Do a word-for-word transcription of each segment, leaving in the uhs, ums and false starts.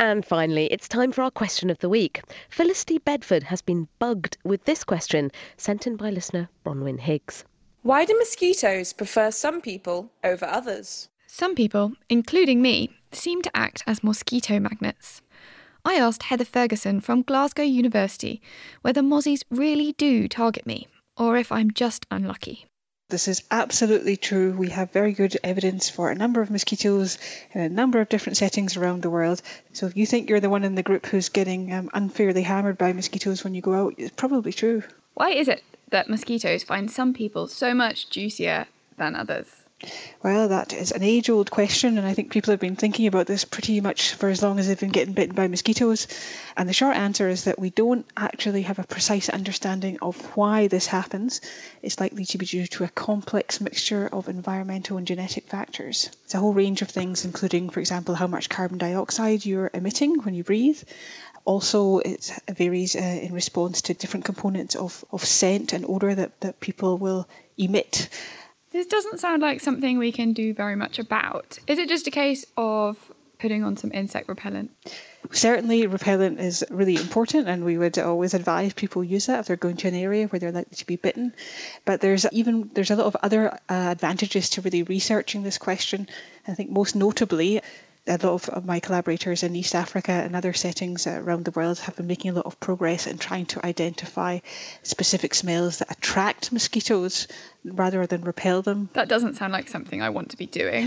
And finally, it's time for our question of the week. Felicity Bedford has been bugged with this question, sent in by listener Bronwyn Higgs. Why do mosquitoes prefer some people over others? Some people, including me, seem to act as mosquito magnets. I asked Heather Ferguson from Glasgow University whether mozzies really do target me, or if I'm just unlucky. This is absolutely true. We have very good evidence for a number of mosquitoes in a number of different settings around the world. So if you think you're the one in the group who's getting um, unfairly hammered by mosquitoes when you go out, it's probably true. Why is it that mosquitoes find some people so much juicier than others? Well, that is an age-old question, and I think people have been thinking about this pretty much for as long as they've been getting bitten by mosquitoes. And the short answer is that we don't actually have a precise understanding of why this happens. It's likely to be due to a complex mixture of environmental and genetic factors. It's a whole range of things, including, for example, how much carbon dioxide you're emitting when you breathe. Also, it varies uh, in response to different components of, of scent and odour that, that people will emit. This doesn't sound like something we can do very much about. Is it just a case of putting on some insect repellent? Certainly, repellent is really important, and we would always advise people use that if they're going to an area where they're likely to be bitten. But there's even there's a lot of other uh, advantages to really researching this question. I think most notably, a lot of my collaborators in East Africa and other settings around the world have been making a lot of progress in trying to identify specific smells that attract mosquitoes rather than repel them. That doesn't sound like something I want to be doing.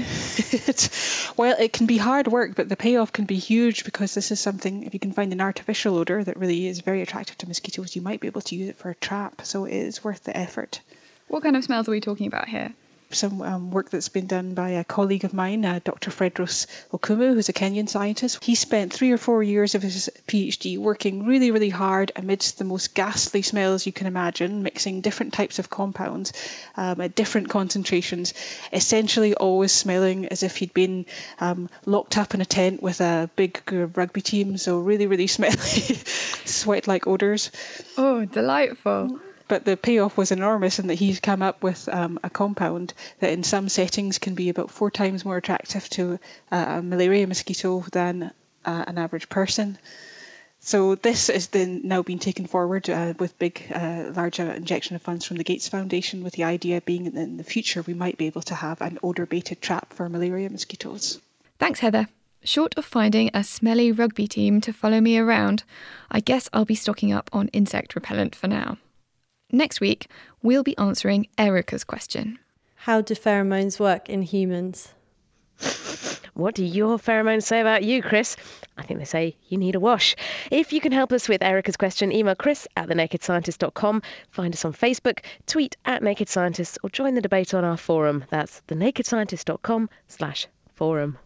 Well, it can be hard work, but the payoff can be huge, because this is something, if you can find an artificial odour that really is very attractive to mosquitoes, you might be able to use it for a trap. So it is worth the effort. What kind of smells are we talking about here? Some um, work that's been done by a colleague of mine, uh, Doctor Fredros Okumu, who's a Kenyan scientist. He spent three or four years of his PhD working really, really hard amidst the most ghastly smells you can imagine, mixing different types of compounds um, at different concentrations, essentially always smelling as if he'd been um, locked up in a tent with a big rugby team. So really, really smelly, sweat-like odours. Oh, delightful. But the payoff was enormous in that he's come up with um, a compound that in some settings can be about four times more attractive to uh, a malaria mosquito than uh, an average person. So this is then now being taken forward uh, with big, uh, large uh, injection of funds from the Gates Foundation, with the idea being that in the future we might be able to have an odour-baited trap for malaria mosquitoes. Thanks, Heather. Short of finding a smelly rugby team to follow me around, I guess I'll be stocking up on insect repellent for now. Next week, we'll be answering Erica's question. How do pheromones work in humans? What do your pheromones say about you, Chris? I think they say you need a wash. If you can help us with Erica's question, email chris at the naked scientist dot com, find us on Facebook, tweet at Naked Scientists, or join the debate on our forum. That's the naked scientist dot com slash forum.